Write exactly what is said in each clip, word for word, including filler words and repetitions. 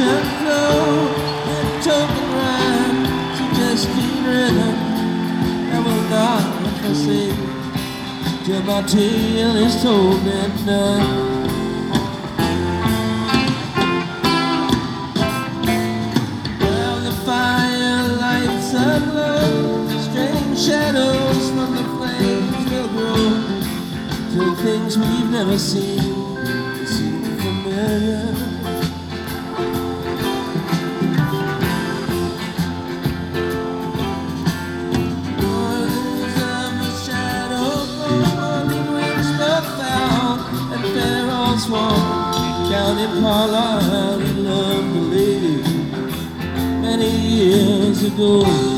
ocean flow in token rhyme, suggesting rhythm that will not forsake till my tale is told and done. Well, the fire lights aglow, strange shadows from the flames will grow till things we've never seen seem familiar. Down in Carlisle, he loved a lady many years ago.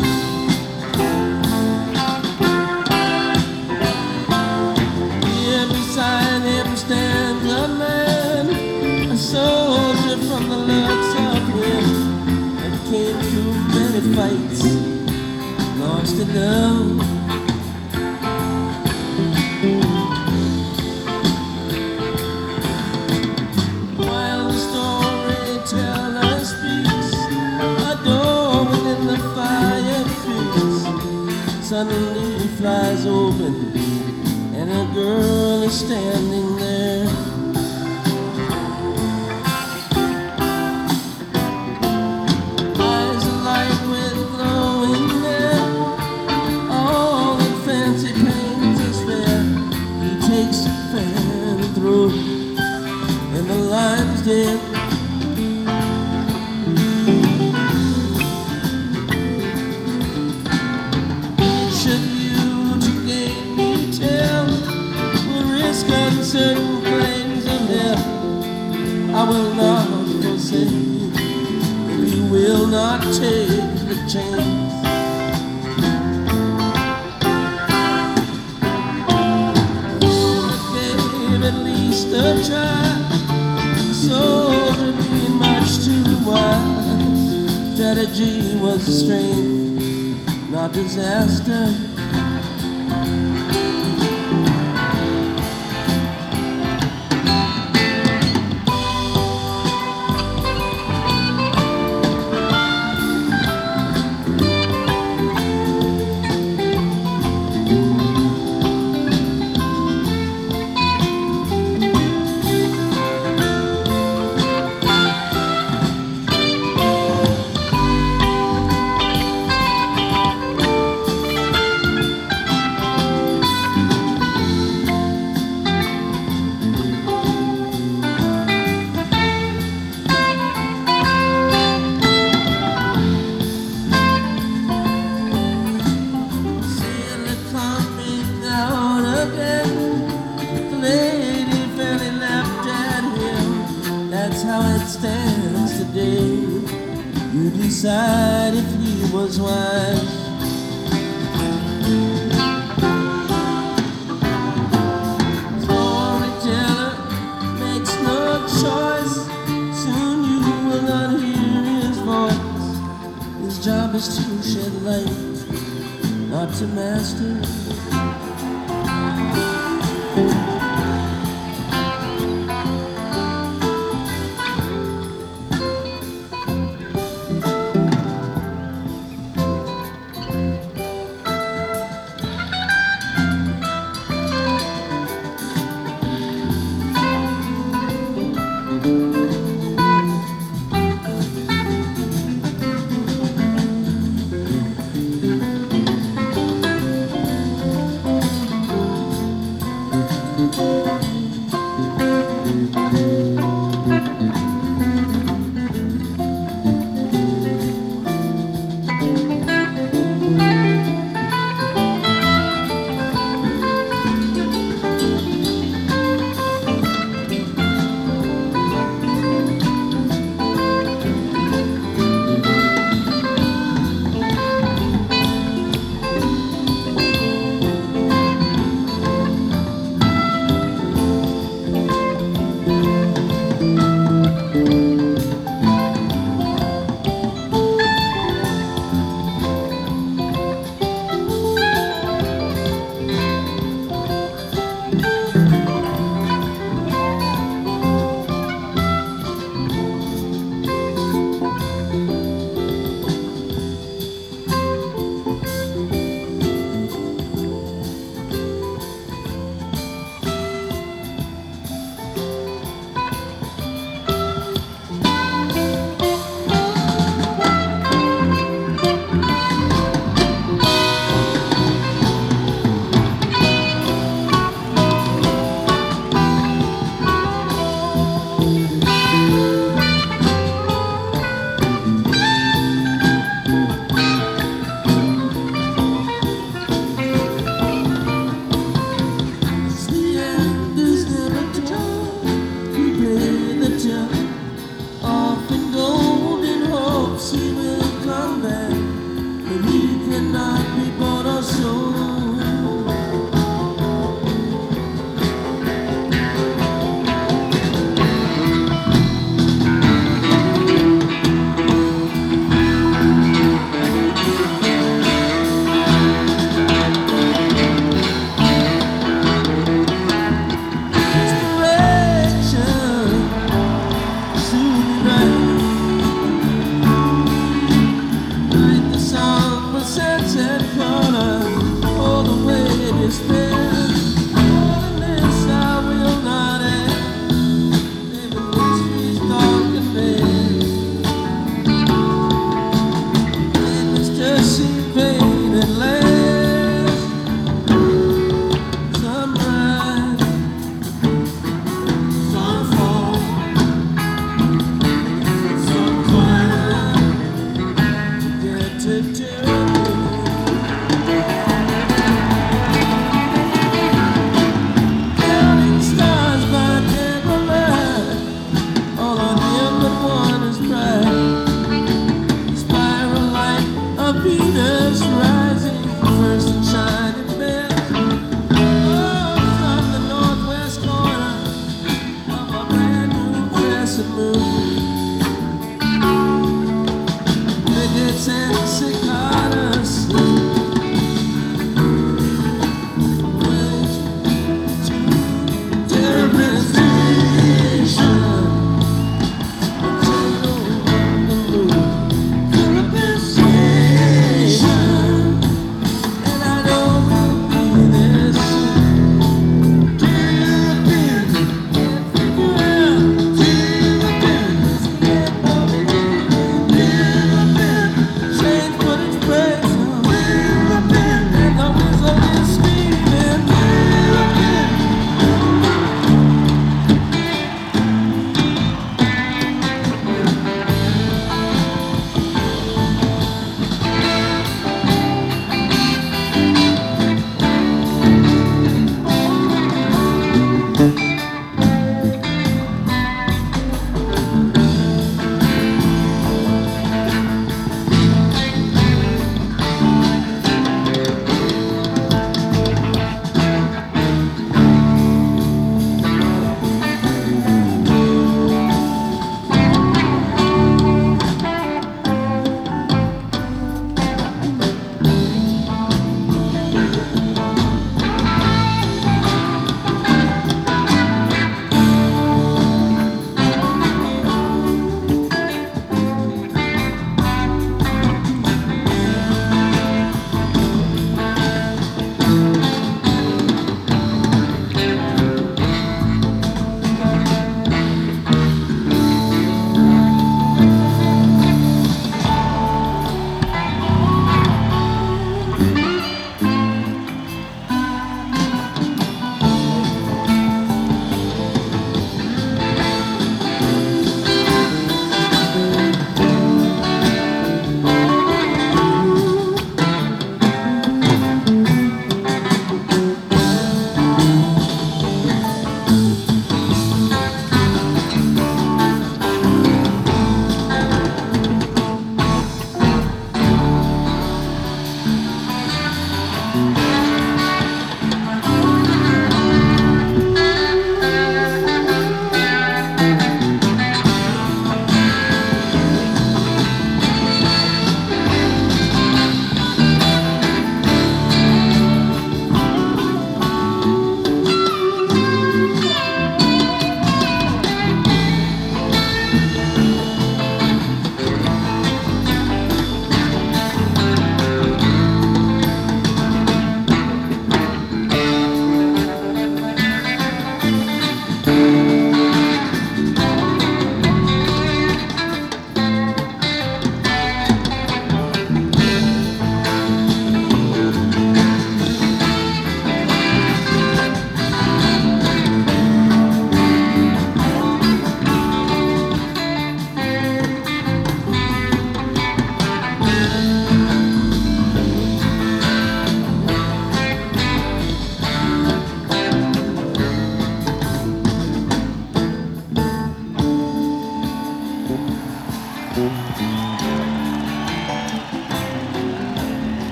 Here beside him stands a man, a soldier from the lurks of him that came through many fights, lost in love. Suddenly flies open and a girl is standing there. Eyes alight with glowing hair, all that fancy pains is fair. He takes a fan and throws it, and the line's dead. Certain claims of hell I will not forsake you if you will not take the chance. I gave at least a try, soldier being much too wise. Strategy was strength, not disaster. That's how it stands today. You decide if he was wise. Storyteller makes no choice. Soon you will not hear his voice. His job is to shed light, not to master.